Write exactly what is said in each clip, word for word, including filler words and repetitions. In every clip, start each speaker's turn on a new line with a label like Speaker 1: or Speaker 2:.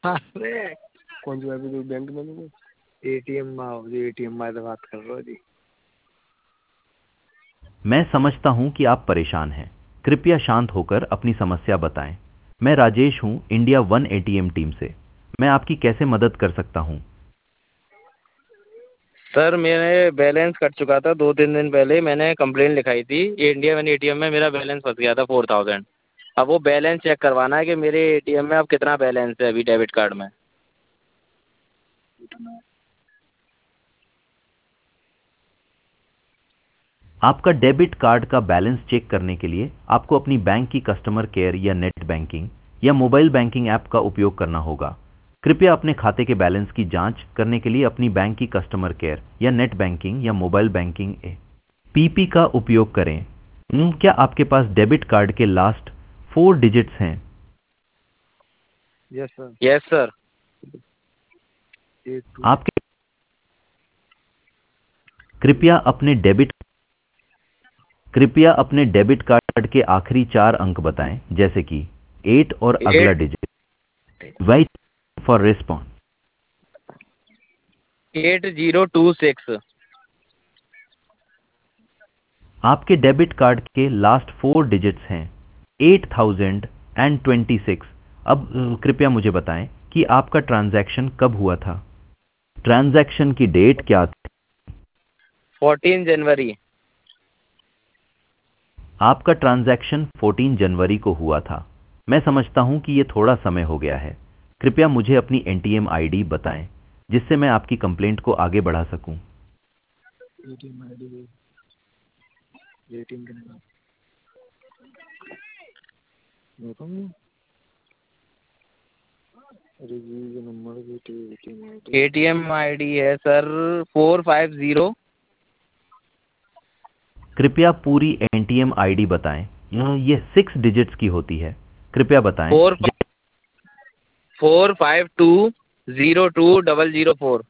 Speaker 1: अरे कौन सी बात है बैंक में तो एटीएम में जी एटीएम में तो बात कर रहा हूँ जी।
Speaker 2: मैं समझता हूं कि आप परेशान हैं। कृपया शांत होकर अपनी समस्या बताएं। मैं राजेश हूं, इंडिया वन एटीएम टीम से। मैं आपकी कैसे मदद कर सकता हूं?
Speaker 3: सर मेरे बैलेंस कट चुका था, दो तीन दिन पहले मैंने कंप्लेंट लिखाई थी। इंडिया वन एटीएम में मेरा बैलेंस फंस गया था फोर थाउजेंड। अब वो बैलेंस चेक करवाना है कि मेरे एटीएम में अब कितना बैलेंस है अभी डेबिट कार्ड में।
Speaker 2: आपका डेबिट कार्ड का बैलेंस चेक करने के लिए आपको अपनी बैंक की कस्टमर केयर या नेट बैंकिंग या मोबाइल बैंकिंग ऐप का उपयोग करना होगा। कृपया अपने खाते के बैलेंस की जांच करने के लिए अपनी बैंक की कस्टमर केयर या नेट बैंकिंग या मोबाइल बैंकिंग पीपी का उपयोग करें। हम्म, क्या आपके पास डेबिट कार्ड के लास्ट फोर डिजिट्स हैं?
Speaker 1: Yes sir.
Speaker 3: Yes sir.
Speaker 1: Eight two
Speaker 2: आपके कृपया अपने डेबिट कृपया अपने डेबिट कार्ड के आखिरी चार अंक बताएं, जैसे कि एट और अगला
Speaker 3: eight
Speaker 2: digit. Wait for response.
Speaker 3: Eight zero two six.
Speaker 2: आपके डेबिट कार्ड के लास्ट फोर डिजिट्स हैं eight thousand and twenty six. अब अ, कृपया मुझे बताएं कि आपका ट्रांजैक्शन कब हुआ था? ट्रांजैक्शन की डेट क्या थी?
Speaker 3: फोर्टीन जनवरी।
Speaker 2: आपका ट्रांजैक्शन फोर्टीन जनवरी को हुआ था। मैं समझता हूं कि ये थोड़ा समय हो गया है। कृपया मुझे अपनी एनटीएम आईडी बताएं, जिससे मैं आपकी कंप्लेंट को आगे बढ़ा सकूं।
Speaker 1: एटीएम आईडी एटीएम के नाम बताऊँ review number ATM ID
Speaker 3: ATM ID है सर फोर फाइव जीरो।
Speaker 2: कृपया पूरी एनटीएम आईडी बताएं। यह ये सिक्स डिजिट्स की होती है। कृपया बताएं।
Speaker 3: Four four five two zero two double zero four.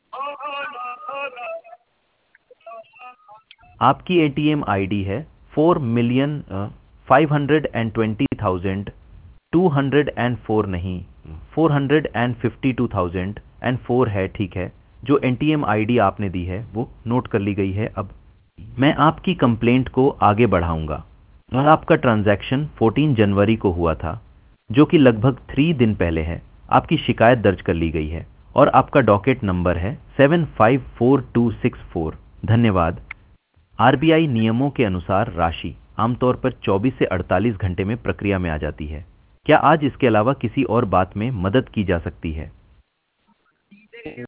Speaker 2: आपकी एटीएम आईडी है four million five hundred and twenty thousand two hundred and four नहीं, four hundred and fifty two thousand and four है। ठीक है, जो एनटीएम आईडी आपने दी है वो नोट कर ली गई है। अब मैं आपकी कंप्लेंट को आगे बढ़ाऊंगा। और आपका ट्रांजैक्शन फोर्टीन जनवरी को हुआ था, जो कि लगभग थ्री दिन पहले है। आपकी शिकायत दर्ज कर ली गई है और आपका डॉकेट नंबर है seven five four two six four. धन्यवाद। आरबीआई नियमों के अनुसार राशि आमतौर पर चौबीस से अड़तालीस घंटे में प्रक्रिया में आ जाती है। क्या आज इसके अलावा किसी और बात में मदद की जा सकती है?